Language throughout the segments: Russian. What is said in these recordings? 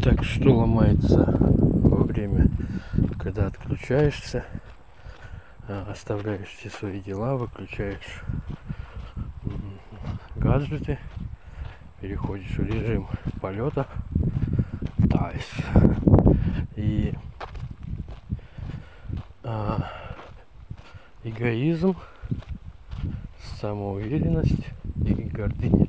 Так, что ломается во время, когда отключаешься, оставляешь все свои дела, выключаешь гаджеты, переходишь в режим полета, таешь. И эгоизм, самоуверенность и гордыня.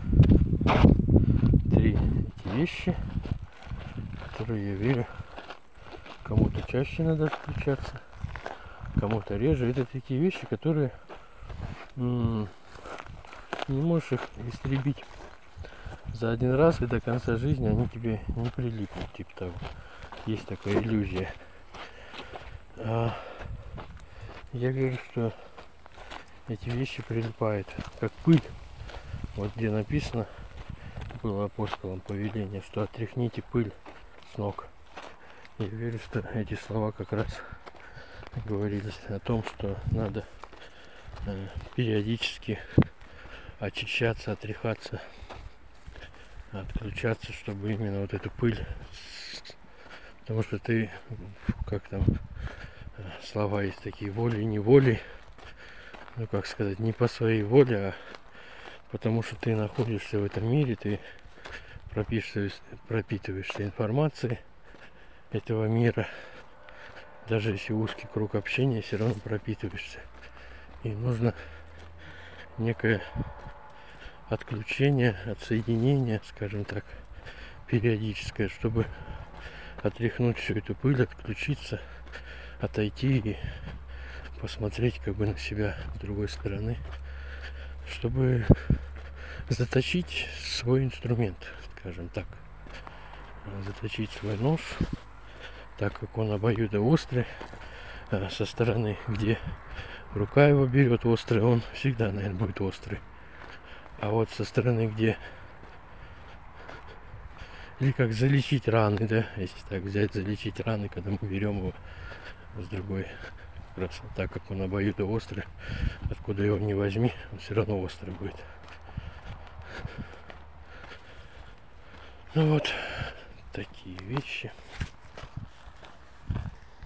Три эти вещи, которые, я верю, кому-то чаще надо отключаться, кому-то реже. Это такие вещи, которые не можешь их истребить за один раз, и до конца жизни они тебе не прилипнут, типа того. Есть такая иллюзия. Я говорю, что эти вещи прилипают как пыль. Вот где написано было апостолом повеление, что отряхните пыль с ног. Я верю, что эти слова как раз говорились о том, что надо периодически очищаться, отряхаться, отключаться, чтобы именно вот эту пыль, потому что ты, как там слова есть такие, волей, неволей, ну как сказать, не по своей воле, а потому что ты находишься в этом мире, ты пропитываешься информацией этого мира, даже если узкий круг общения, все равно пропитываешься. И нужно некое отключение, отсоединение, скажем так, периодическое, чтобы отряхнуть всю эту пыль, отключиться, отойти и посмотреть как бы на себя с другой стороны, чтобы заточить свой инструмент, скажем так, заточить свой нож, так как он обоюдоострый, со стороны, где рука его берет острый, он всегда, наверное, будет острый. А вот со стороны, где или как залечить раны, да, если так взять, залечить раны, когда мы берем его с другой, как раз так как он обоюдоострый, откуда его не возьми, он все равно острый будет. Ну вот такие вещи.